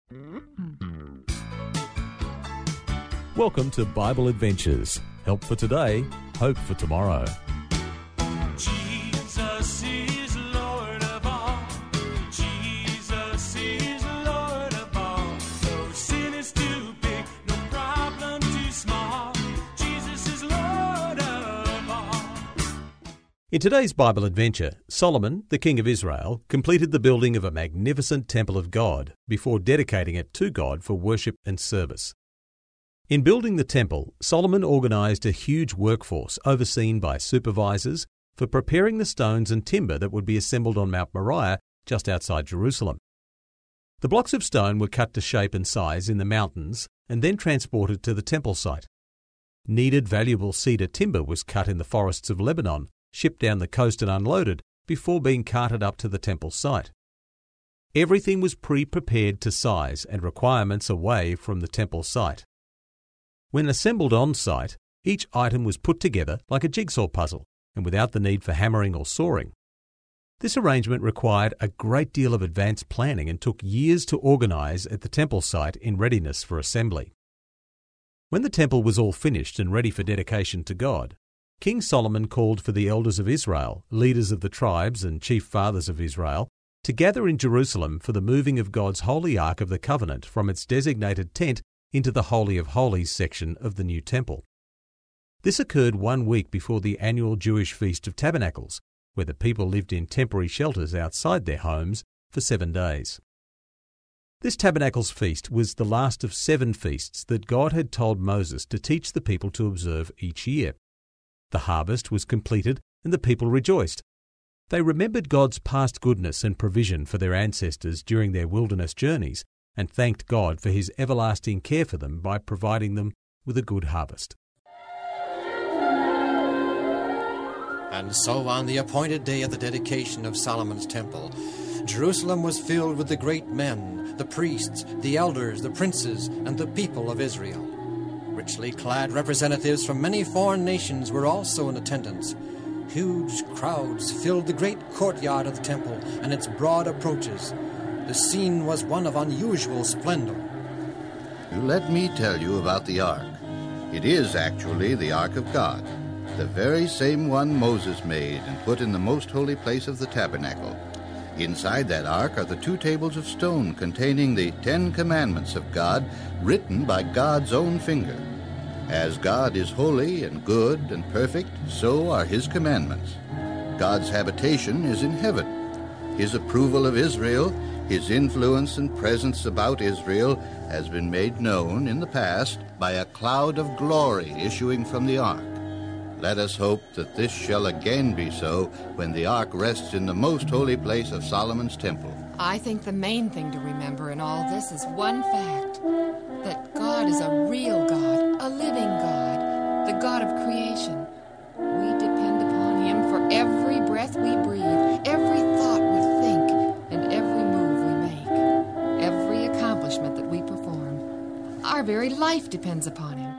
Welcome to Bible Adventures. Help for today, hope for tomorrow. Jesus is Lord of all. Jesus is Lord of all. No sin is too big, no problem too small. Jesus is Lord of all. In today's Bible adventure, Solomon, the king of Israel, completed the building of a magnificent temple of God before dedicating it to God for worship and service. In building the temple, Solomon organized a huge workforce overseen by supervisors for preparing the stones and timber that would be assembled on Mount Moriah just outside Jerusalem. The blocks of stone were cut to shape and size in the mountains and then transported to the temple site. Needed valuable cedar timber was cut in the forests of Lebanon, shipped down the coast and unloaded before being carted up to the temple site. Everything was pre-prepared to size and requirements away from the temple site. When assembled on site, each item was put together like a jigsaw puzzle and without the need for hammering or sawing. This arrangement required a great deal of advanced planning and took years to organize at the temple site in readiness for assembly. When the temple was all finished and ready for dedication to God, King Solomon called for the elders of Israel, leaders of the tribes and chief fathers of Israel, to gather in Jerusalem for the moving of God's holy Ark of the Covenant from its designated tent into the Holy of Holies section of the new temple. This occurred 1 week before the annual Jewish Feast of Tabernacles, where the people lived in temporary shelters outside their homes for 7 days. This Tabernacles feast was the last of 7 feasts that God had told Moses to teach the people to observe each year. The harvest was completed and the people rejoiced. They remembered God's past goodness and provision for their ancestors during their wilderness journeys and thanked God for His everlasting care for them by providing them with a good harvest. And so on the appointed day of the dedication of Solomon's temple, Jerusalem was filled with the great men, the priests, the elders, the princes, and the people of Israel. Richly clad representatives from many foreign nations were also in attendance. Huge crowds filled the great courtyard of the temple and its broad approaches. The scene was one of unusual splendor. Let me tell you about the Ark. It is actually the Ark of God, the very same one Moses made and put in the most holy place of the tabernacle. Inside that Ark are the 2 tables of stone containing the 10 commandments of God, written by God's own finger. As God is holy and good and perfect, so are His commandments. God's habitation is in heaven. His approval of Israel, His influence and presence about Israel, has been made known in the past by a cloud of glory issuing from the Ark. Let us hope that this shall again be so when the Ark rests in the most holy place of Solomon's temple. I think the main thing to remember in all this is one fact, that God is a real God, a living God, the God of creation. We depend upon Him for every breath we breathe, every thought we think, and every move we make, every accomplishment that we perform. Our very life depends upon Him.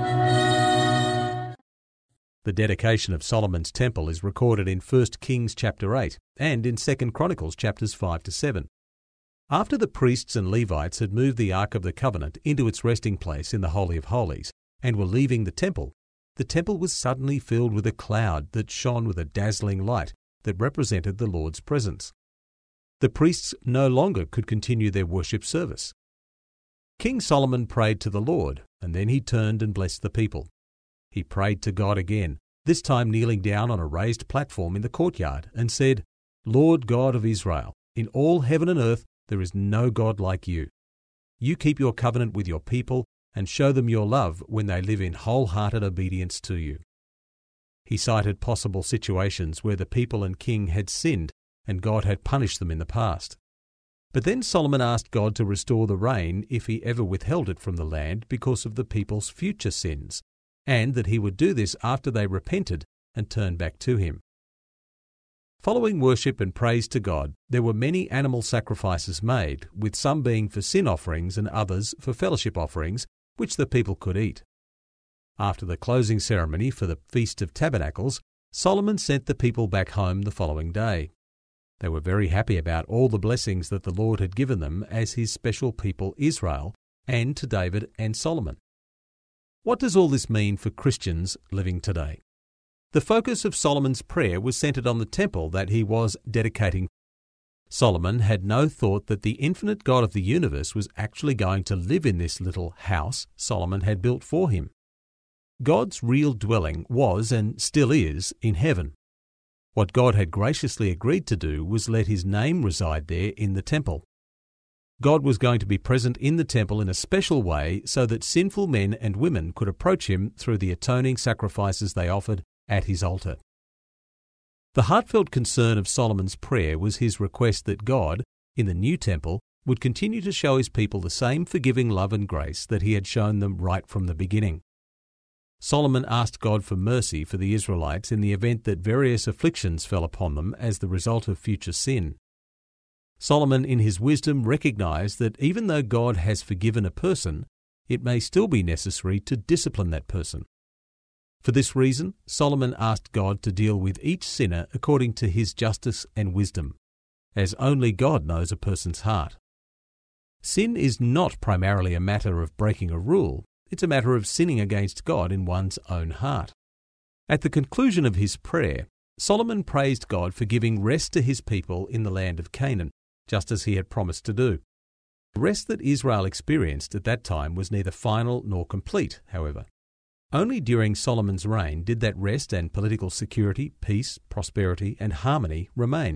The dedication of Solomon's temple is recorded in 1 Kings chapter 8 and in 2 Chronicles chapters 5 to 7. After the priests and Levites had moved the Ark of the Covenant into its resting place in the Holy of Holies and were leaving the temple was suddenly filled with a cloud that shone with a dazzling light that represented the Lord's presence. The priests no longer could continue their worship service. King Solomon prayed to the Lord, and then he turned and blessed the people. He prayed to God again, this time kneeling down on a raised platform in the courtyard, and said, "Lord God of Israel, in all heaven and earth there is no God like you. You keep your covenant with your people and show them your love when they live in wholehearted obedience to you." He cited possible situations where the people and king had sinned and God had punished them in the past. But then Solomon asked God to restore the rain if He ever withheld it from the land because of the people's future sins, and that He would do this after they repented and turned back to Him. Following worship and praise to God, there were many animal sacrifices made, with some being for sin offerings and others for fellowship offerings, which the people could eat. After the closing ceremony for the Feast of Tabernacles, Solomon sent the people back home the following day. They were very happy about all the blessings that the Lord had given them as his special people Israel, and to David and Solomon. What does all this mean for Christians living today? The focus of Solomon's prayer was centered on the temple that he was dedicating. Solomon had no thought that the infinite God of the universe was actually going to live in this little house Solomon had built for him. God's real dwelling was and still is in heaven. What God had graciously agreed to do was let his name reside there in the temple. God was going to be present in the temple in a special way so that sinful men and women could approach him through the atoning sacrifices they offered at his altar. The heartfelt concern of Solomon's prayer was his request that God, in the new temple, would continue to show his people the same forgiving love and grace that he had shown them right from the beginning. Solomon asked God for mercy for the Israelites in the event that various afflictions fell upon them as the result of future sin. Solomon, in his wisdom, recognized that even though God has forgiven a person, it may still be necessary to discipline that person. For this reason, Solomon asked God to deal with each sinner according to his justice and wisdom, as only God knows a person's heart. Sin is not primarily a matter of breaking a rule. It's a matter of sinning against God in one's own heart. At the conclusion of his prayer, Solomon praised God for giving rest to his people in the land of Canaan, just as he had promised to do. The rest that Israel experienced at that time was neither final nor complete, however. Only during Solomon's reign did that rest and political security, peace, prosperity, and harmony remain.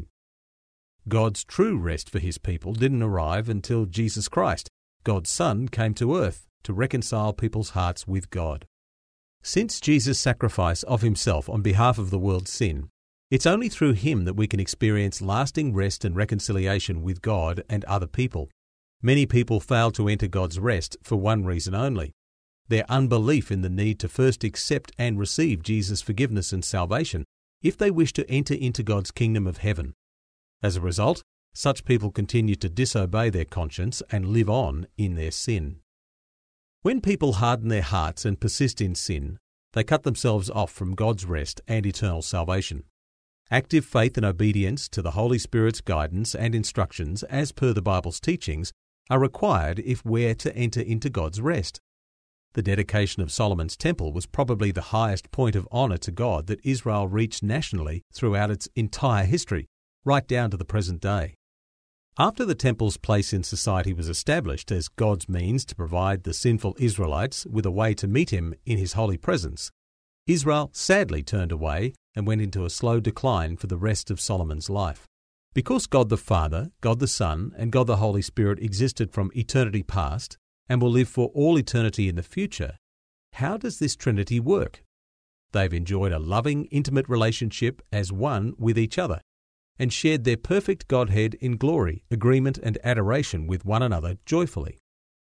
God's true rest for his people didn't arrive until Jesus Christ, God's Son, came to earth to reconcile people's hearts with God. Since Jesus' sacrifice of himself on behalf of the world's sin, it's only through him that we can experience lasting rest and reconciliation with God and other people. Many people fail to enter God's rest for one reason only: their unbelief in the need to first accept and receive Jesus' forgiveness and salvation if they wish to enter into God's kingdom of heaven. As a result, such people continue to disobey their conscience and live on in their sin. When people harden their hearts and persist in sin, they cut themselves off from God's rest and eternal salvation. Active faith and obedience to the Holy Spirit's guidance and instructions, as per the Bible's teachings, are required if we're to enter into God's rest. The dedication of Solomon's temple was probably the highest point of honour to God that Israel reached nationally throughout its entire history, right down to the present day. After the temple's place in society was established as God's means to provide the sinful Israelites with a way to meet him in his holy presence, Israel sadly turned away and went into a slow decline for the rest of Solomon's life. Because God the Father, God the Son, and God the Holy Spirit existed from eternity past and will live for all eternity in the future, how does this Trinity work? They've enjoyed a loving, intimate relationship as one with each other, and shared their perfect Godhead in glory, agreement, and adoration with one another joyfully.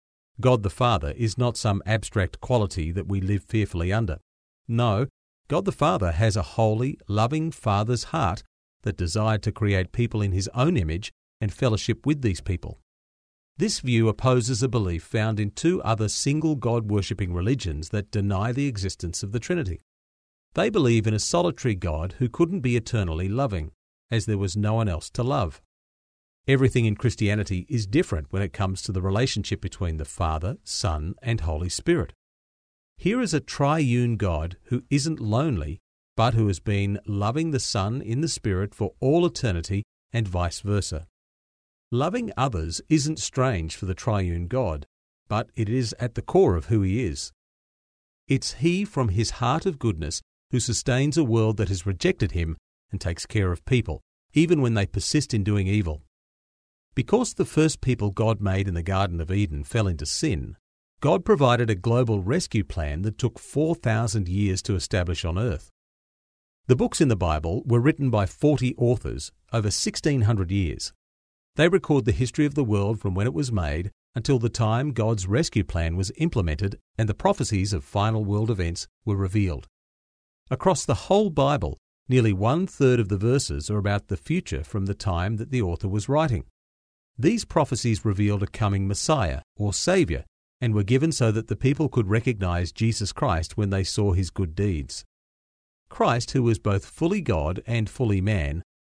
God the Father is not some abstract quality that we live fearfully under. No, God the Father has a holy, loving Father's heart that desired to create people in his own image and fellowship with these people. This view opposes a belief found in two other single God-worshipping religions that deny the existence of the Trinity. They believe in a solitary God who couldn't be eternally loving, as there was no one else to love. Everything in Christianity is different when it comes to the relationship between the Father, Son, and Holy Spirit. Here is a triune God who isn't lonely, but who has been loving the Son in the Spirit for all eternity and vice versa. Loving others isn't strange for the triune God, but it is at the core of who he is. It's he from his heart of goodness who sustains a world that has rejected him and takes care of people, even when they persist in doing evil. Because the first people God made in the Garden of Eden fell into sin, God provided a global rescue plan that took 4,000 years to establish on earth. The books in the Bible were written by 40 authors over 1,600 years. They record the history of the world from when it was made until the time God's rescue plan was implemented and the prophecies of final world events were revealed. Across the whole Bible, nearly 1/3 of the verses are about the future from the time that the author was writing. These prophecies revealed a coming Messiah or Saviour and were given so that the people could recognize Jesus Christ when they saw his good deeds. Christ, who was both fully God and fully man,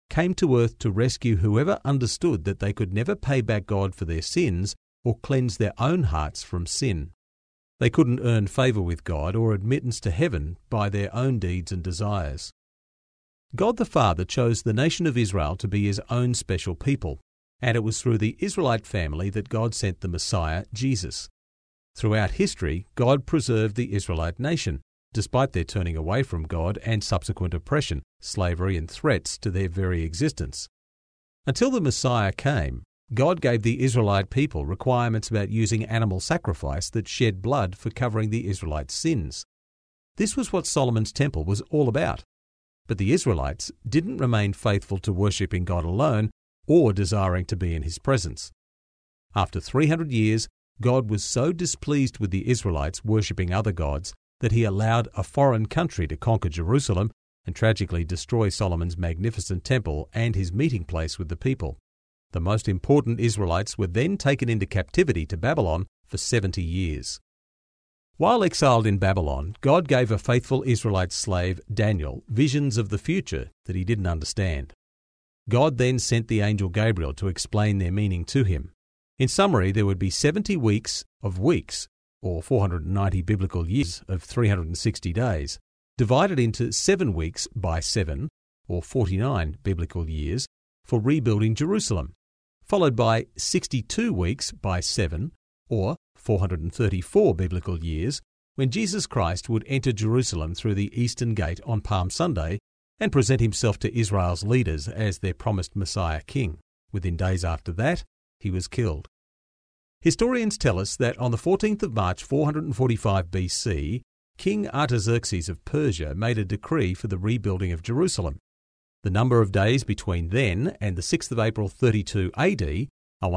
came to earth to rescue whoever understood that they could never pay back God for their sins or cleanse their own hearts from sin. They couldn't earn favour with God or admittance to heaven by their own deeds and desires. God the Father chose the nation of Israel to be His own special people, and it was through the Israelite family that God sent the Messiah, Jesus. Throughout history, God preserved the Israelite nation, despite their turning away from God and subsequent oppression, slavery and threats to their very existence. Until the Messiah came, God gave the Israelite people requirements about using animal sacrifice that shed blood for covering the Israelites' sins. This was what Solomon's temple was all about. But the Israelites didn't remain faithful to worshipping God alone or desiring to be in His presence. After 300 years, God was so displeased with the Israelites worshipping other gods that He allowed a foreign country to conquer Jerusalem and tragically destroy Solomon's magnificent temple and his meeting place with the people. The most important Israelites were then taken into captivity to Babylon for 70 years. While exiled in Babylon, God gave a faithful Israelite slave, Daniel, visions of the future that he didn't understand. God then sent the angel Gabriel to explain their meaning to him. In summary, there would be 70 weeks of weeks, or 490 biblical years of 360 days, divided into 7 weeks by 7, or 49 biblical years, for rebuilding Jerusalem, followed by 62 weeks by 7, or 434 biblical years, when Jesus Christ would enter Jerusalem through the Eastern Gate on Palm Sunday and present Himself to Israel's leaders as their promised Messiah King. Within days after that, He was killed. Historians tell us that on the 14th of March 445 BC, King Artaxerxes of Persia made a decree for the rebuilding of Jerusalem. The number of days between then and the 6th of April 32 AD are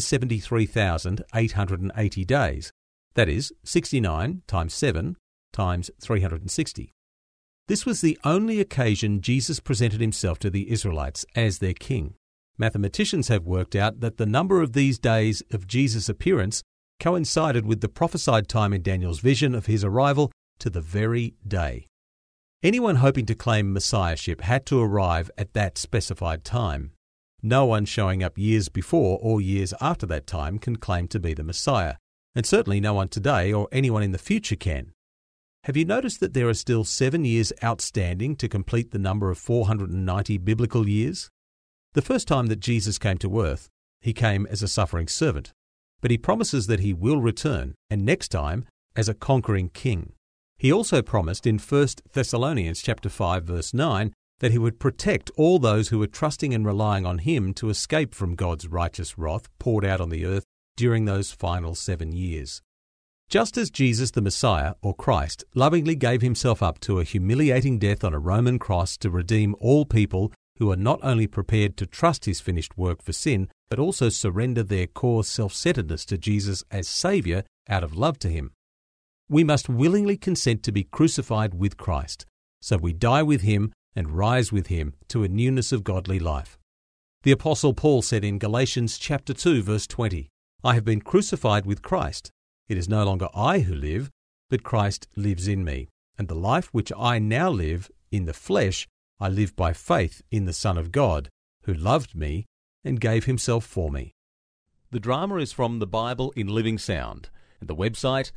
173,880 days. That is 69 times 7 times 360. This was the only occasion Jesus presented Himself to the Israelites as their king. Mathematicians have worked out that the number of these days of Jesus' appearance coincided with the prophesied time in Daniel's vision of His arrival to the very day. Anyone hoping to claim messiahship had to arrive at that specified time. No one showing up years before or years after that time can claim to be the Messiah, and certainly no one today or anyone in the future can. Have you noticed that there are still 7 years outstanding to complete the number of 490 biblical years? The first time that Jesus came to earth, He came as a suffering servant, but He promises that He will return, and next time as a conquering king. He also promised in 1 Thessalonians chapter 5 verse 9 that He would protect all those who were trusting and relying on Him to escape from God's righteous wrath poured out on the earth during those final 7 years. Just as Jesus the Messiah, or Christ, lovingly gave Himself up to a humiliating death on a Roman cross to redeem all people who are not only prepared to trust His finished work for sin, but also surrender their core self-centeredness to Jesus as Saviour out of love to Him. We must willingly consent to be crucified with Christ, so we die with Him and rise with Him to a newness of godly life. The Apostle Paul said in Galatians chapter 2 verse 20, "I have been crucified with Christ. It is no longer I who live, but Christ lives in me. And the life which I now live in the flesh, I live by faith in the Son of God, who loved me and gave Himself for me." The drama is from the Bible in Living Sound, and the website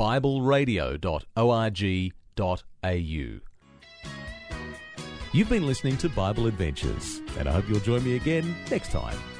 bibleradio.org.au. You've been listening to Bible Adventures, and I hope you'll join me again next time.